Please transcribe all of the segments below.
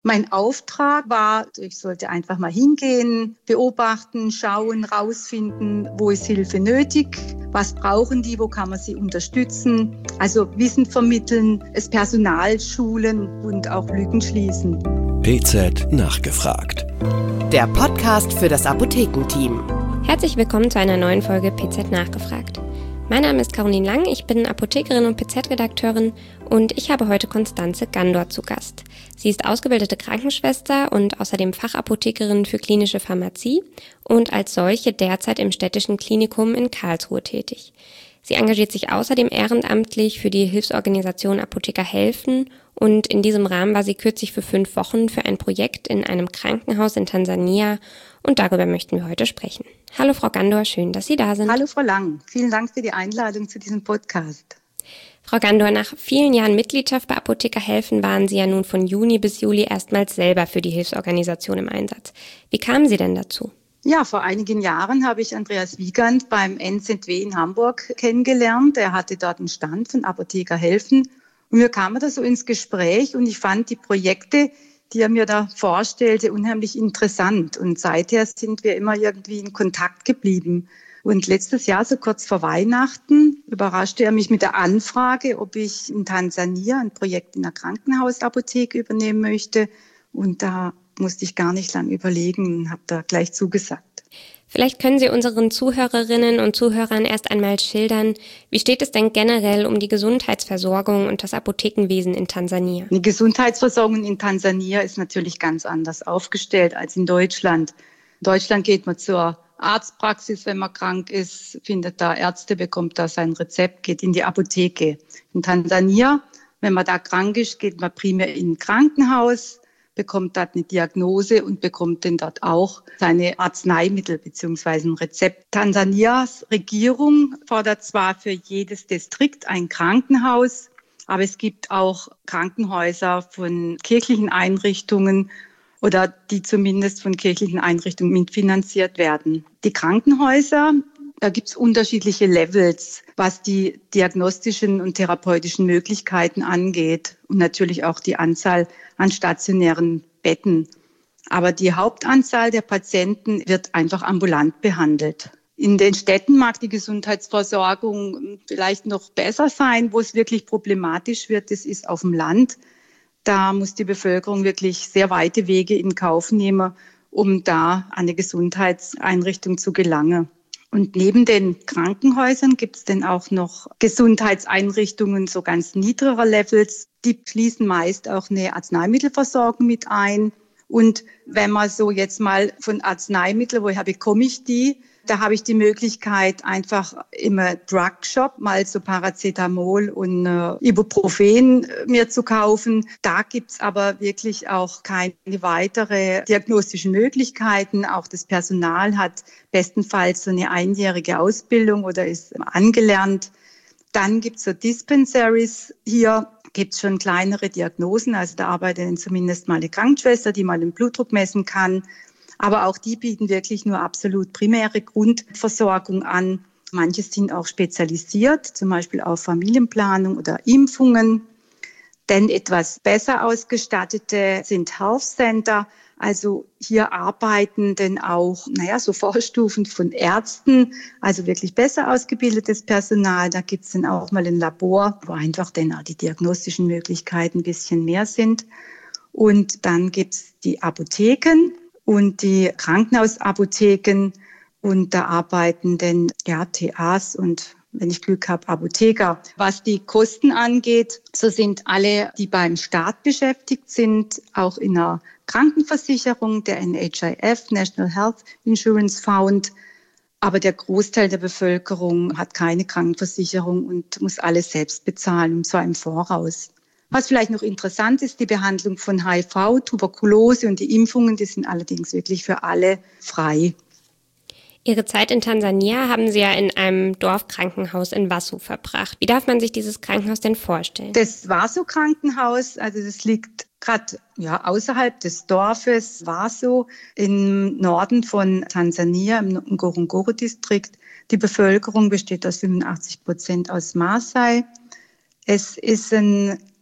Mein Auftrag war, ich sollte einfach mal hingehen, beobachten, schauen, rausfinden, wo ist Hilfe nötig, was brauchen die, wo kann man sie unterstützen. Also Wissen vermitteln, das Personal schulen und auch Lücken schließen. PZ nachgefragt. Der Podcast für das Apothekenteam. Herzlich willkommen zu einer neuen Folge PZ nachgefragt. Mein Name ist Caroline Lang, ich bin Apothekerin und PZ-Redakteurin und ich habe heute Constanze Gandor zu Gast. Sie ist ausgebildete Krankenschwester und außerdem Fachapothekerin für klinische Pharmazie und als solche derzeit im Städtischen Klinikum in Karlsruhe tätig. Sie engagiert sich außerdem ehrenamtlich für die Hilfsorganisation Apotheker helfen und in diesem Rahmen war sie kürzlich für 5 Wochen für ein Projekt in einem Krankenhaus in Tansania und darüber möchten wir heute sprechen. Hallo Frau Gandor, schön, dass Sie da sind. Hallo Frau Lang, vielen Dank für die Einladung zu diesem Podcast. Frau Gandor, nach vielen Jahren Mitgliedschaft bei Apotheker helfen waren Sie ja nun von Juni bis Juli erstmals selber für die Hilfsorganisation im Einsatz. Wie kamen Sie denn dazu? Ja, vor einigen Jahren habe ich Andreas Wiegand beim NZW in Hamburg kennengelernt. Er hatte dort einen Stand von Apotheker helfen. Und wir kamen da so ins Gespräch und ich fand die Projekte, die er mir da vorstellte, unheimlich interessant. Und seither sind wir immer irgendwie in Kontakt geblieben. Und letztes Jahr, so kurz vor Weihnachten, überraschte er mich mit der Anfrage, ob ich in Tansania ein Projekt in einer Krankenhausapotheke übernehmen möchte. Und da musste ich gar nicht lange überlegen und habe da gleich zugesagt. Vielleicht können Sie unseren Zuhörerinnen und Zuhörern erst einmal schildern, wie steht es denn generell um die Gesundheitsversorgung und das Apothekenwesen in Tansania? Die Gesundheitsversorgung in Tansania ist natürlich ganz anders aufgestellt als in Deutschland. In Deutschland geht man zur Arztpraxis, wenn man krank ist, findet da Ärzte, bekommt da sein Rezept, geht in die Apotheke. In Tansania, wenn man da krank ist, geht man primär in ein Krankenhaus, bekommt dort eine Diagnose und bekommt dann dort auch seine Arzneimittel bzw. ein Rezept. Tansanias Regierung fordert zwar für jedes Distrikt ein Krankenhaus, aber es gibt auch Krankenhäuser von kirchlichen Einrichtungen oder die zumindest von kirchlichen Einrichtungen mitfinanziert werden. Die Krankenhäuser, da gibt es unterschiedliche Levels, was die diagnostischen und therapeutischen Möglichkeiten angeht und natürlich auch die Anzahl an stationären Betten. Aber die Hauptanzahl der Patienten wird einfach ambulant behandelt. In den Städten mag die Gesundheitsversorgung vielleicht noch besser sein. Wo es wirklich problematisch wird, das ist auf dem Land. Da muss die Bevölkerung wirklich sehr weite Wege in Kauf nehmen, um da an eine Gesundheitseinrichtung zu gelangen. Und neben den Krankenhäusern gibt es dann auch noch Gesundheitseinrichtungen so ganz niedriger Levels. Die schließen meist auch eine Arzneimittelversorgung mit ein. Und wenn man so jetzt mal von Arzneimitteln, woher bekomme ich die? Da habe ich die Möglichkeit, einfach im Drugshop mal so Paracetamol und Ibuprofen mir zu kaufen. Da gibt's aber wirklich auch keine weitere diagnostischen Möglichkeiten. Auch das Personal hat bestenfalls so eine einjährige Ausbildung oder ist angelernt. Dann gibt's so Dispensaries. Hier gibt's schon kleinere Diagnosen. Also da arbeitet dann zumindest mal eine Krankenschwester, die mal den Blutdruck messen kann. Aber auch die bieten wirklich nur absolut primäre Grundversorgung an. Manche sind auch spezialisiert, zum Beispiel auf Familienplanung oder Impfungen. Denn etwas besser ausgestattete sind Health Center. Also hier arbeiten dann auch, so Vorstufen von Ärzten, also wirklich besser ausgebildetes Personal. Da gibt es dann auch mal ein Labor, wo einfach dann auch die diagnostischen Möglichkeiten ein bisschen mehr sind. Und dann gibt es die Apotheken und die Krankenhausapotheken und da arbeiten dann TAs und wenn ich Glück habe, Apotheker. Was die Kosten angeht, so sind alle, die beim Staat beschäftigt sind, auch in einer Krankenversicherung, der NHIF, National Health Insurance Fund. Aber der Großteil der Bevölkerung hat keine Krankenversicherung und muss alles selbst bezahlen, und zwar im Voraus. Was vielleicht noch interessant ist, die Behandlung von HIV, Tuberkulose und die Impfungen, die sind allerdings wirklich für alle frei. Ihre Zeit in Tansania haben Sie ja in einem Dorfkrankenhaus in Wasu verbracht. Wie darf man sich dieses Krankenhaus denn vorstellen? Das Wasu-Krankenhaus, also das liegt gerade außerhalb des Dorfes Wasu im Norden von Tansania, im Ngorongoro-Distrikt. Die Bevölkerung besteht aus 85% aus Maasai. Es ist ein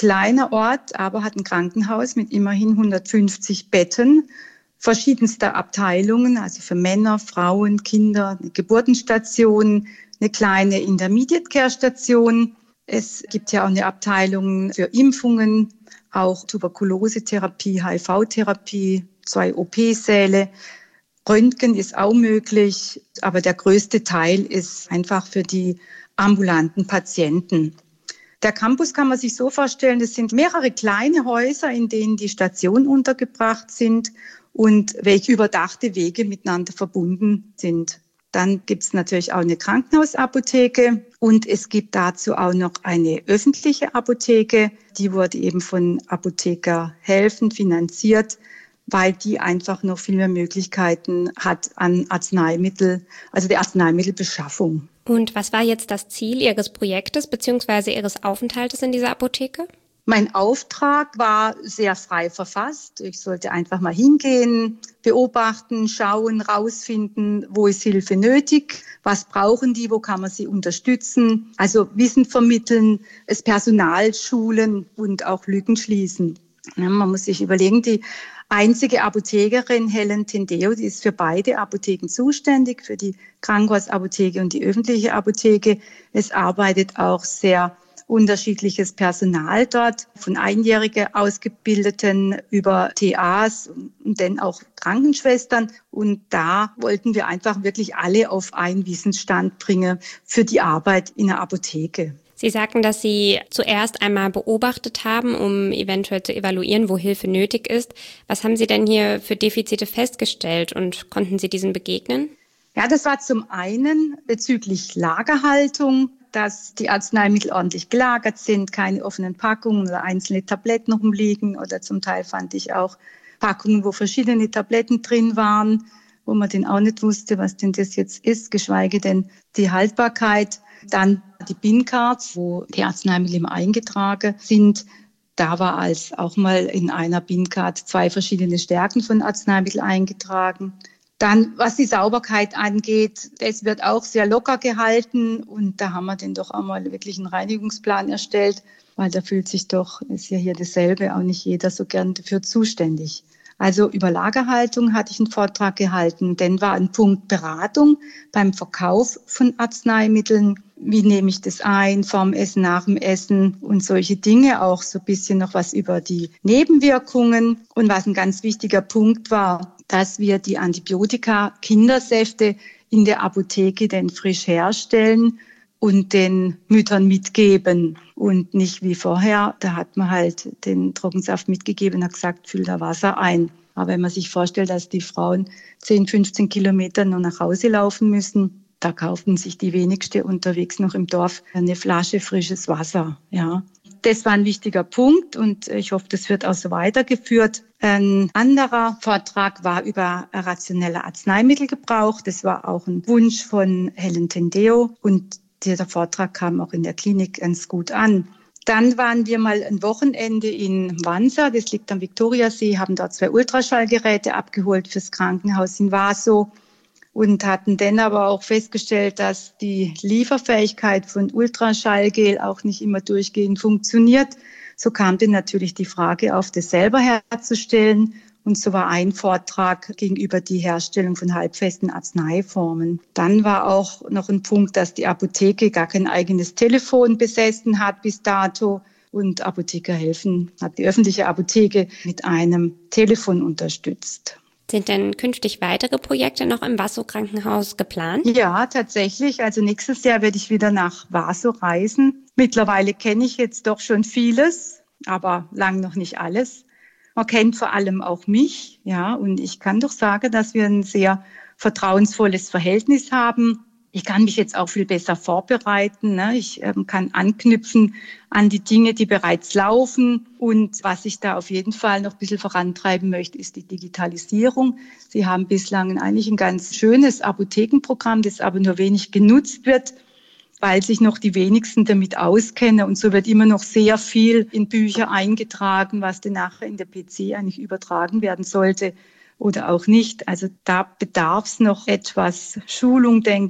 kleiner Ort, aber hat ein Krankenhaus mit immerhin 150 Betten, verschiedenster Abteilungen, also für Männer, Frauen, Kinder, eine Geburtenstation, eine kleine Intermediate-Care-Station. Es gibt ja auch eine Abteilung für Impfungen, auch Tuberkulosetherapie, HIV-Therapie, 2 OP-Säle. Röntgen ist auch möglich, aber der größte Teil ist einfach für die ambulanten Patienten. Der Campus kann man sich so vorstellen, das sind mehrere kleine Häuser, in denen die Stationen untergebracht sind und welche überdachte Wege miteinander verbunden sind. Dann gibt es natürlich auch eine Krankenhausapotheke und es gibt dazu auch noch eine öffentliche Apotheke. Die wurde eben von Apotheker Helfen finanziert, weil die einfach noch viel mehr Möglichkeiten hat an Arzneimittel, also der Arzneimittelbeschaffung. Und was war jetzt das Ziel Ihres Projektes bzw. Ihres Aufenthaltes in dieser Apotheke? Mein Auftrag war sehr frei verfasst. Ich sollte einfach mal hingehen, beobachten, schauen, rausfinden, wo ist Hilfe nötig, was brauchen die, wo kann man sie unterstützen. Also Wissen vermitteln, das Personal schulen und auch Lücken schließen. Ja, man muss sich überlegen, die einzige Apothekerin, Helen Tendeo, die ist für beide Apotheken zuständig, für die Krankenhausapotheke und die öffentliche Apotheke. Es arbeitet auch sehr unterschiedliches Personal dort, von einjährige Ausgebildeten über TAs und dann auch Krankenschwestern. Und da wollten wir einfach wirklich alle auf einen Wissensstand bringen für die Arbeit in der Apotheke. Sie sagten, dass Sie zuerst einmal beobachtet haben, um eventuell zu evaluieren, wo Hilfe nötig ist. Was haben Sie denn hier für Defizite festgestellt und konnten Sie diesen begegnen? Ja, das war zum einen bezüglich Lagerhaltung, dass die Arzneimittel ordentlich gelagert sind, keine offenen Packungen oder einzelne Tabletten rumliegen. Oder zum Teil fand ich auch Packungen, wo verschiedene Tabletten drin waren, wo man dann auch nicht wusste, was denn das jetzt ist, geschweige denn die Haltbarkeit. Dann die BIN-Cards, wo die Arzneimittel immer eingetragen sind. Da war als auch mal in einer BIN-Card 2 verschiedene Stärken von Arzneimitteln eingetragen. Dann, was die Sauberkeit angeht, es wird auch sehr locker gehalten und da haben wir dann doch auch mal wirklich einen Reinigungsplan erstellt, weil da fühlt sich doch, ist ja hier dasselbe, auch nicht jeder so gern dafür zuständig. Also über Lagerhaltung hatte ich einen Vortrag gehalten. Dann war ein Punkt Beratung beim Verkauf von Arzneimitteln. Wie nehme ich das ein, vorm Essen, nach dem Essen und solche Dinge. Auch so ein bisschen noch was über die Nebenwirkungen. Und was ein ganz wichtiger Punkt war, dass wir die Antibiotika, Kindersäfte in der Apotheke denn frisch herstellen und den Müttern mitgeben und nicht wie vorher. Da hat man halt den Trockensaft mitgegeben und hat gesagt, füll da Wasser ein. Aber wenn man sich vorstellt, dass die Frauen 10, 15 Kilometer nur nach Hause laufen müssen, da kauften sich die wenigsten unterwegs noch im Dorf eine Flasche frisches Wasser. Ja, das war ein wichtiger Punkt und ich hoffe, das wird auch so weitergeführt. Ein anderer Vortrag war über rationelle Arzneimittelgebrauch. Das war auch ein Wunsch von Helen Tendeo und dieser Vortrag kam auch in der Klinik ganz gut an. Dann waren wir mal ein Wochenende in Vansa, das liegt am Viktoriasee, haben dort 2 Ultraschallgeräte abgeholt fürs Krankenhaus in Vaso und hatten dann aber auch festgestellt, dass die Lieferfähigkeit von Ultraschallgel auch nicht immer durchgehend funktioniert. So kam dann natürlich die Frage auf, das selber herzustellen. Und so war ein Vortrag gegenüber die Herstellung von halbfesten Arzneiformen. Dann war auch noch ein Punkt, dass die Apotheke gar kein eigenes Telefon besessen hat bis dato. Und Apotheker Helfen hat die öffentliche Apotheke mit einem Telefon unterstützt. Sind denn künftig weitere Projekte noch im Vaso-Krankenhaus geplant? Ja, tatsächlich. Also nächstes Jahr werde ich wieder nach Vaso reisen. Mittlerweile kenne ich jetzt doch schon vieles, aber lang noch nicht alles. Man kennt vor allem auch mich, ja, und ich kann doch sagen, dass wir ein sehr vertrauensvolles Verhältnis haben. Ich kann mich jetzt auch viel besser vorbereiten, ne? Ich kann anknüpfen an die Dinge, die bereits laufen. Und was ich da auf jeden Fall noch ein bisschen vorantreiben möchte, ist die Digitalisierung. Sie haben bislang eigentlich ein ganz schönes Apothekenprogramm, das aber nur wenig genutzt wird, weil sich noch die wenigsten damit auskennen. Und so wird immer noch sehr viel in Bücher eingetragen, was dann nachher in der PC eigentlich übertragen werden sollte oder auch nicht. Also da bedarf es noch etwas Schulung, denke ich.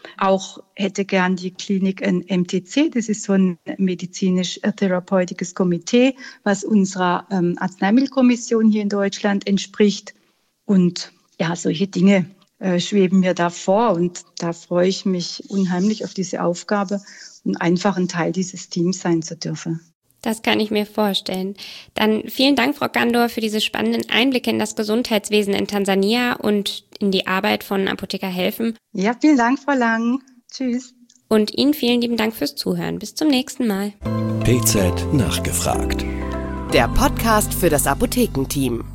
Auch hätte gern die Klinik ein MTC, das ist so ein medizinisch-therapeutisches Komitee, was unserer Arzneimittelkommission hier in Deutschland entspricht. Und ja, solche Dinge schweben mir da vor und da freue ich mich unheimlich auf diese Aufgabe und einfach ein Teil dieses Teams sein zu dürfen. Das kann ich mir vorstellen. Dann vielen Dank, Frau Gandor, für diese spannenden Einblicke in das Gesundheitswesen in Tansania und in die Arbeit von Apotheker helfen. Ja, vielen Dank, Frau Lang. Tschüss. Und Ihnen vielen lieben Dank fürs Zuhören. Bis zum nächsten Mal. PZ nachgefragt. Der Podcast für das Apothekenteam.